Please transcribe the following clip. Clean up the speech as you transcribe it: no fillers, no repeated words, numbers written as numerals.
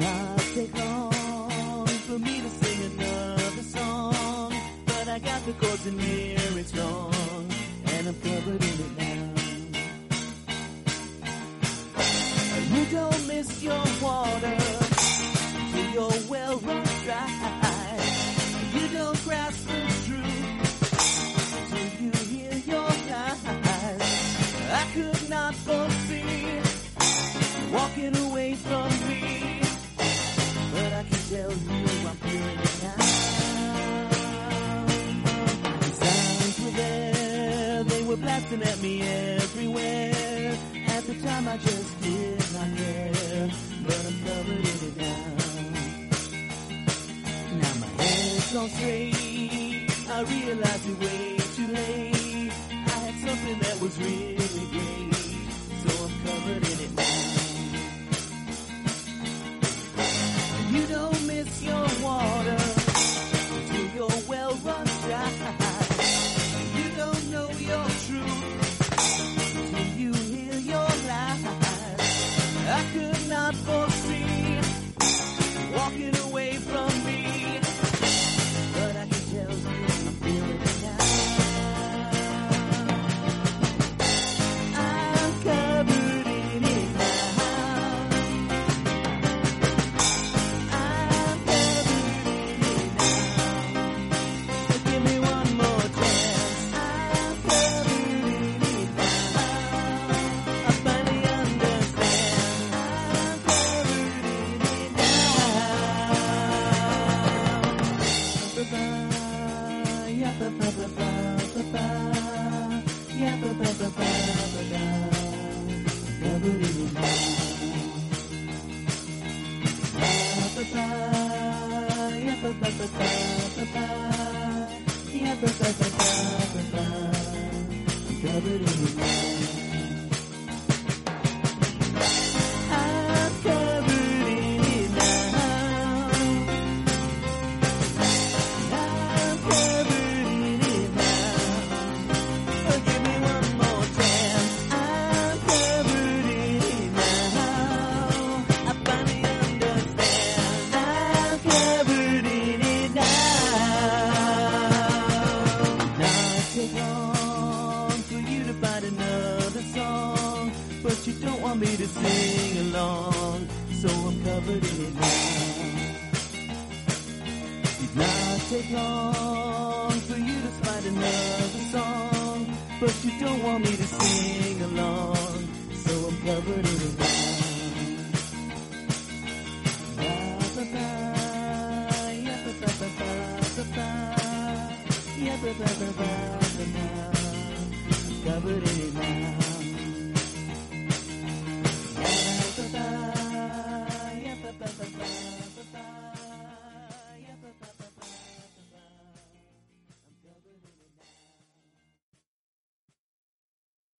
not take long for me to sing another song, but I got the chords and lyrics wrong, and I'm covered in it now. You don't miss your water till your well runs dry. You don't grasp the truth till you hear your lies. I could not foresee walking away from me, but I can tell you I'm feeling it now. The signs were there, they were blasting at me everywhere. At the time I just did not care, but I'm covered in it now. Now my head's on straight, I realized it way too late. I had something that was really great, so I'm covered in it now. You don't miss your water until your well runs dry. You don't know your truth until you hear your lies. I could not foresee walking away from me, but I can tell you I'm feeling it now. I'm covered in it now. I'm covered in it now. Give me one more chance. I'm covered in it now. I finally understand. I'm covered in it now. Yeah, ba ba ba ba ba ba. Yeah, ba ba ba ba ba ba. Covered in it now. Ba ba. Yeah, ba ba ba ba ba ba. Yeah, ba ba ba ba ba ba. Covered in it now. I'm covered in it now. I'm covered in it now. Oh, give me one more chance. I'm covered in it now. I finally understand. I'm covered in it now. Not take long for you to find another song, but you don't want me to sing along, so I'm covered in it now. Did not take long for you to find another song, but you don't want me to sing along, so I'm covered in it now. Ba ba ba, yeah ba ba ba ba ba ba, yeah ba ba ba ba ba ba, covered in it now.